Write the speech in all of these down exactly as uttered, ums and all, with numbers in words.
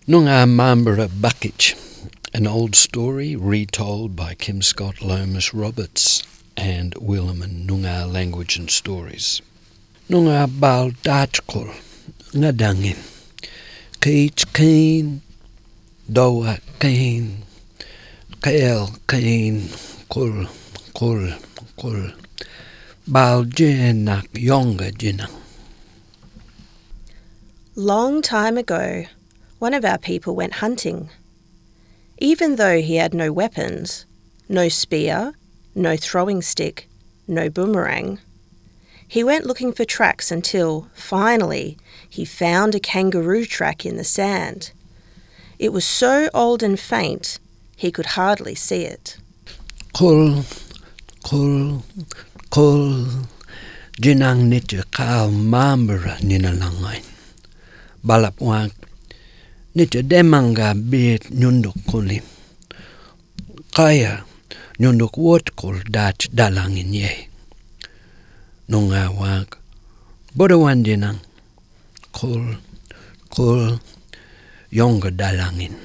Nunga Mambara Buckich, an old story retold by Kim Scott Lomas Roberts and Williman Nunga Language and Stories. Nunga Bal Dachkol, Ngadangin, Keich Keen, Doa Keen, Kael Keen, Kul, Kul, Kul, Bal Jinak Yonga Jinang. Long time ago, one of our people went hunting. Even though he had no weapons, no spear, no throwing stick, no boomerang, he went looking for tracks until, finally, he found a kangaroo track in the sand. It was so old and faint, he could hardly see it. Kul, kul, kul, jinang nitya kal mambara ninalangain. Balapwang, nitya demanga bit nyunduk kulim. Kaya nyunduk wotkul dach dalangin ye. Nunga wag, bodawan jinang, kul, kul, yonga dalangin.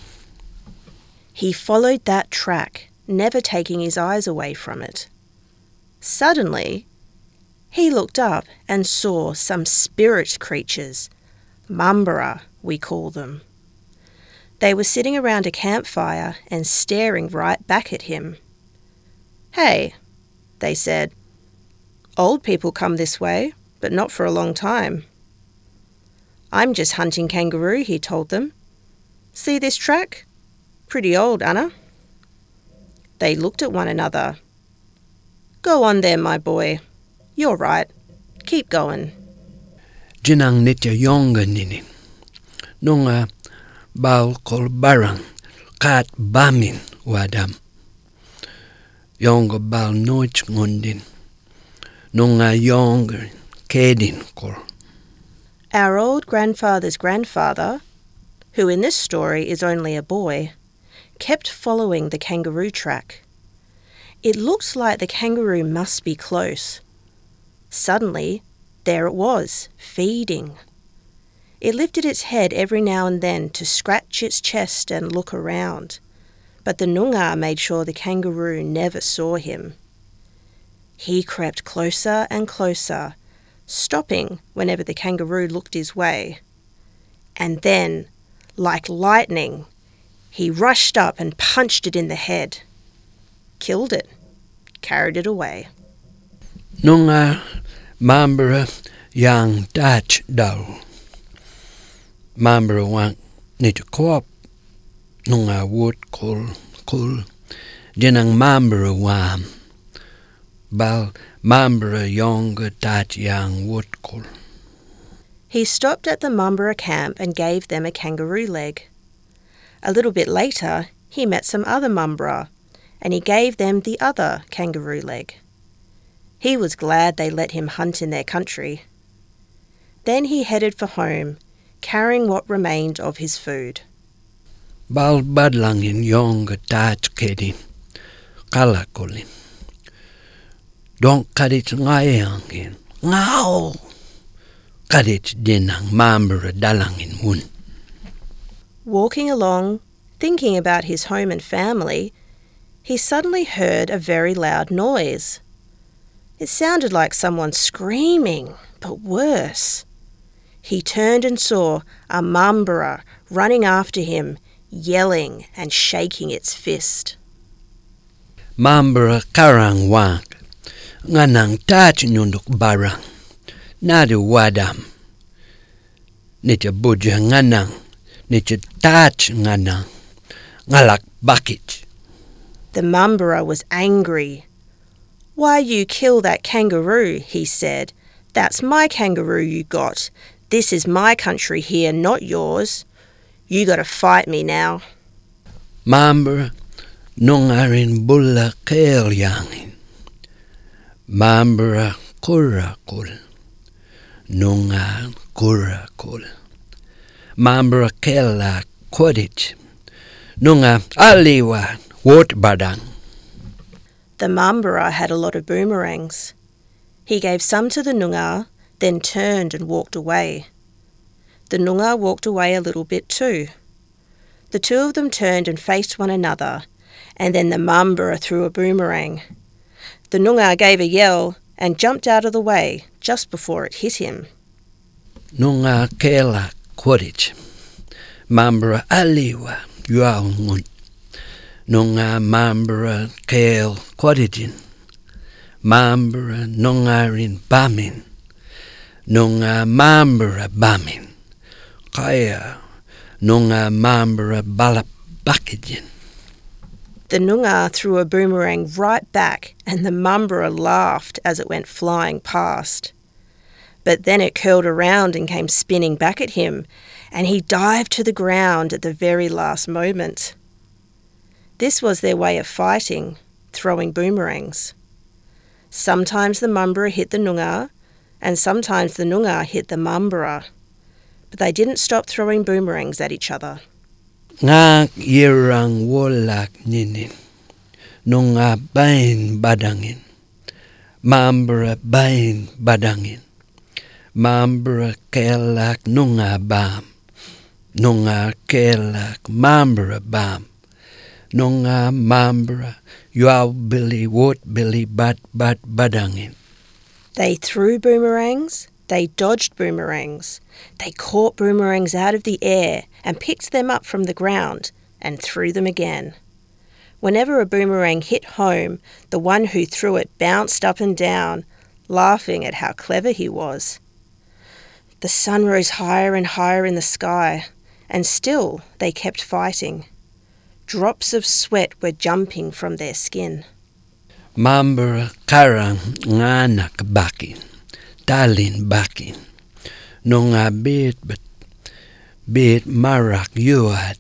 He followed that track, never taking his eyes away from it. Suddenly, he looked up and saw some spirit creatures, Mambara, we call them. They were sitting around a campfire and staring right back at him. "Hey," they said, "old people come this way, but not for a long time." "I'm just hunting kangaroo," he told them. "See this track? Pretty old, Anna." They looked at one another. "Go on there, my boy. You're right. Keep going." Jinang nitya yonga ninin. Nunga bal kol barang kat bamin wadam. Yonga bal noich ngundin. Nunga yonga kedin kol. Our old grandfather's grandfather, who in this story is only a boy, kept following the kangaroo track. It looked like the kangaroo must be close. Suddenly, there it was, feeding. It lifted its head every now and then to scratch its chest and look around, but the Noongar made sure the kangaroo never saw him. He crept closer and closer, stopping whenever the kangaroo looked his way. And then, like lightning, he rushed up and punched it in the head. Killed it, carried it away. Nunga Mambara yang dach dal. Mambara wang nitya koop. Nunga wood kul kul. Jinang Mambara wam. Bal Mambara yonga dach yang wood kul. He stopped at the Mambara camp and gave them a kangaroo leg. A little bit later, he met some other Mambara, and he gave them the other kangaroo leg. He was glad they let him hunt in their country. Then he headed for home, carrying what remained of his food. Bal badlangin yonga dach kedin. Kalakolin. Don't kadit ngayangin. Ngao. Kadit dinang Mambara dalangin mun. Walking along, thinking about his home and family, he suddenly heard a very loud noise. It sounded like someone screaming, but worse. He turned and saw a Mambara running after him, yelling and shaking its fist. Mambara karang wang. Nganang tach nyunduk barang. Nadu wadam. Nitya buja nganang. Nitya tach nganang. Ngalak bakit. The Mambara was angry. "Why you kill that kangaroo?" he said. "That's my kangaroo you got. This is my country here, not yours. You got to fight me now." Mambara nungarin bulla kel yangin. Mambara kurakul. Nunga kurakul. Mambara kela kodit. Nunga aliwa wot badang. The Mambara had a lot of boomerangs. He gave some to the Noongar, then turned and walked away. The Noongar walked away a little bit too. The two of them turned and faced one another, and then the Mambara threw a boomerang. The Noongar gave a yell and jumped out of the way just before it hit him. Noongar kela kodich. Mambara aliwa yuaungun. Noongar Mambara kel kodijin. Mambara Noongarin bamin. Noongar Mambara bamin. Kaya Noongar Mambara balap bakijin. The Noongar threw a boomerang right back, and the Mambara laughed as it went flying past. But then it curled around and came spinning back at him, and he dived to the ground at the very last moment. This was their way of fighting, throwing boomerangs. Sometimes the Mambara hit the Noongar, and sometimes the Noongar hit the Mambara. But they didn't stop throwing boomerangs at each other. Nga yirang wolak ninin. Noongar bain badangin. Mambara bain badangin. Mambara kelak Noongar bam. Noongar kelak Mambara bam. Noongar Mambara yuau billy wot billy bat bat badangin. They threw boomerangs, they dodged boomerangs, they caught boomerangs out of the air and picked them up from the ground and threw them again. Whenever a boomerang hit home, the one who threw it bounced up and down, laughing at how clever he was. The sun rose higher and higher in the sky, and still they kept fighting. Drops of sweat were jumping from their skin. Mambara karang nganak bakin. Talin bakin. Noongar bit but bit marak yuat.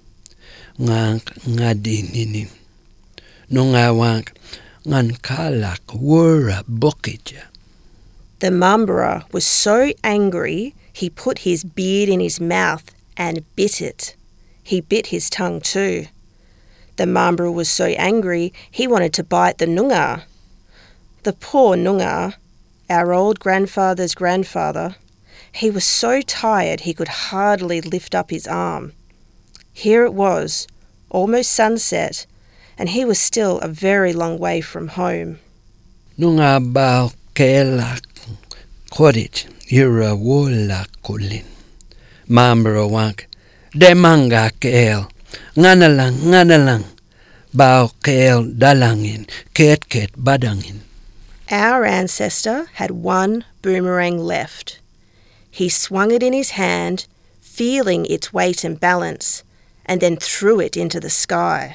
Ngang ngadininin. Noongar wank ngan kalak wura bukija. The Mambara was so angry he put his beard in his mouth and bit it. He bit his tongue too. The Mambara was so angry he wanted to bite the Noongar. The poor Noongar, our old grandfather's grandfather, he was so tired he could hardly lift up his arm. Here it was, almost sunset, and he was still a very long way from home. Noongar bao kelak kodich yura wolak kulin. Mambara wank demanga kel. Nganalang, nganalang, bao kel dalangin, ket ket badangin. Our ancestor had one boomerang left. He swung it in his hand, feeling its weight and balance, and then threw it into the sky.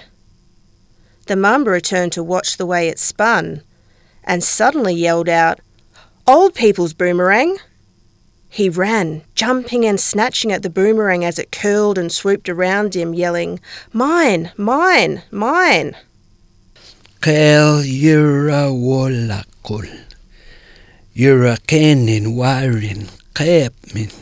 The Mambara turned to watch the way it spun, and suddenly yelled out, "Old people's boomerang!" He ran, jumping and snatching at the boomerang as it curled and swooped around him, yelling, "Mine, mine, mine!" Kel yura wolakul. Yura kenin warin kepmin.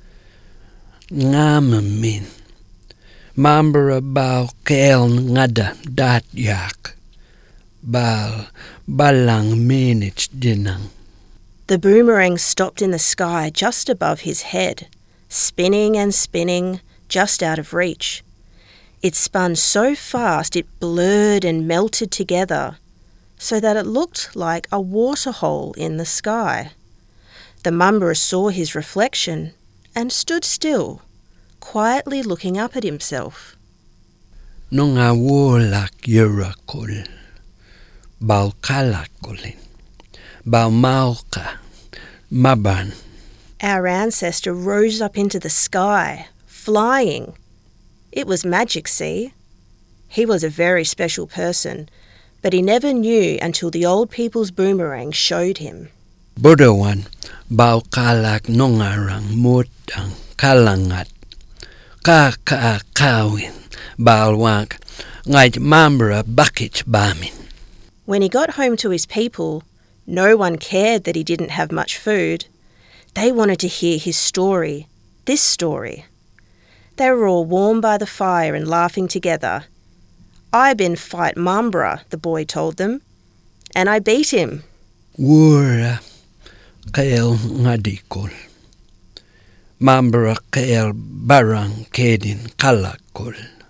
Ngamamin. Mambara bao kel ngada dat yak. Bal balang minich dinang. The boomerang stopped in the sky just above his head, spinning and spinning, just out of reach. It spun so fast it blurred and melted together, so that it looked like a waterhole in the sky. The Mambara saw his reflection and stood still, quietly looking up at himself. Noongar wolak yurakul. Bao kalakulin. Bao mauka. Maban. Our ancestor rose up into the sky, flying. It was magic, see? He was a very special person, but he never knew until the old people's boomerang showed him. Budawan, bao kalak nongarang mutang kalangat. Ka ka kawin, bao wank, ngait Mambara bakich bamin. When he got home to his people, no one cared that he didn't have much food. They wanted to hear his story, this story. They were all warm by the fire and laughing together. "I been fight Mambara," the boy told them, "and I beat him." Wura kael ngadikol. Mambara kael barang kedin kalakol.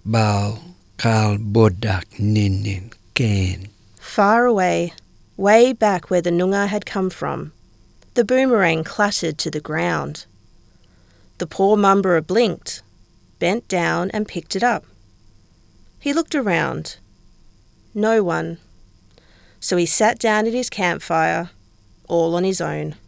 bal kal bodak ninin ken. Far away, way back where the Noongar had come from, the boomerang clattered to the ground. The poor Mumbera blinked, bent down and picked it up. He looked around. No one. So he sat down at his campfire, all on his own.